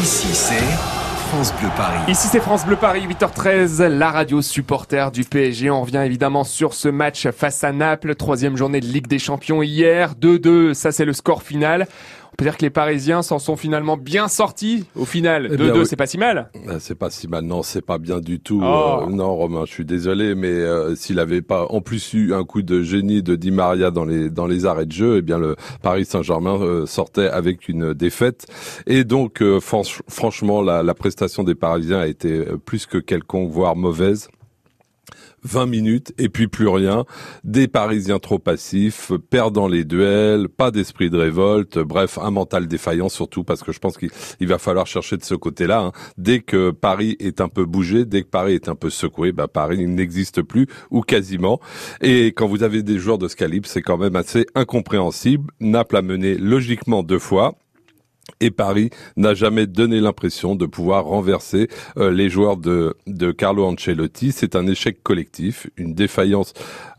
Ici c'est France Bleu Paris. Ici c'est France Bleu Paris, 8h13, la radio supporter du PSG. On revient évidemment sur ce match face à Naples, 3e journée de Ligue des Champions hier, 2-2, ça c'est le score final. On peut dire que les Parisiens s'en sont finalement bien sortis au final. 2-2, oui. C'est pas si mal. C'est pas si mal, non, c'est pas bien du tout. Oh. Non, Romain, je suis désolé, mais s'il avait pas en plus eu un coup de génie de Di Maria dans les arrêts de jeu, eh bien le Paris Saint-Germain sortait avec une défaite. Et donc, franchement, la prestation des Parisiens a été plus que quelconque, voire mauvaise. 20 minutes et puis plus rien, des Parisiens trop passifs, perdant les duels, pas d'esprit de révolte, bref, un mental défaillant surtout parce que je pense qu'il va falloir chercher de ce côté-là. Hein. Dès que Paris est un peu bougé, dès que Paris est un peu secoué, Paris n'existe plus ou quasiment. Et quand vous avez des joueurs de ce calibre, c'est quand même assez incompréhensible. Naples a mené logiquement 2 fois. Et Paris n'a jamais donné l'impression de pouvoir renverser les joueurs de Carlo Ancelotti. C'est un échec collectif, une défaillance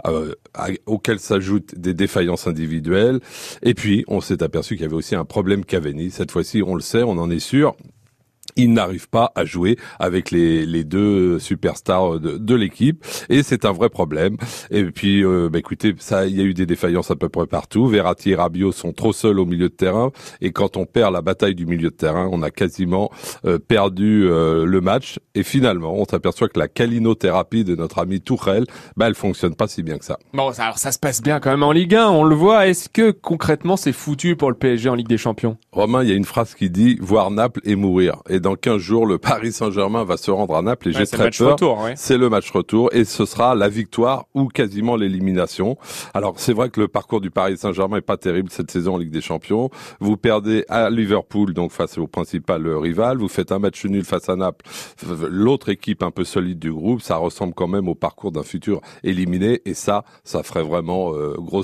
auquel s'ajoutent des défaillances individuelles. Et puis, on s'est aperçu qu'il y avait aussi un problème Cavani. Cette fois-ci, on le sait, on en est sûr. Il n'arrive pas à jouer avec les deux superstars de l'équipe et c'est un vrai problème. Et puis, écoutez, ça, il y a eu des défaillances à peu près partout. Verratti et Rabiot sont trop seuls au milieu de terrain et quand on perd la bataille du milieu de terrain, on a quasiment perdu le match. Et finalement, on s'aperçoit que la calinothérapie de notre ami Tuchel, elle fonctionne pas si bien que ça. Bon, alors ça se passe bien quand même en Ligue 1, on le voit. Est-ce que concrètement c'est foutu pour le PSG en Ligue des Champions? Romain, il y a une phrase qui dit voir Naples et mourir. Et dans 15 jours, le Paris Saint-Germain va se rendre à Naples et j'ai très peur. C'est le match retour et ce sera la victoire ou quasiment l'élimination. Alors c'est vrai que le parcours du Paris Saint-Germain est pas terrible cette saison en Ligue des Champions. Vous perdez à Liverpool, donc face au principal rival. Vous faites un match nul face à Naples, l'autre équipe un peu solide du groupe. Ça ressemble quand même au parcours d'un futur éliminé et ça ferait vraiment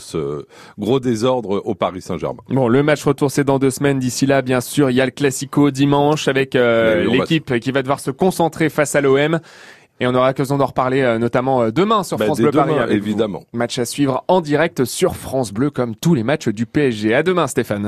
gros désordre au Paris Saint-Germain. Bon, le match retour c'est dans 2 semaines. D'ici là, bien sûr, il y a le Classico dimanche avec l'équipe qui va devoir se concentrer face à l'OM. Et on aura l'occasion d'en reparler notamment demain sur France Bleu Paris. Évidemment. Match à suivre en direct sur France Bleu comme tous les matchs du PSG. À demain Stéphane.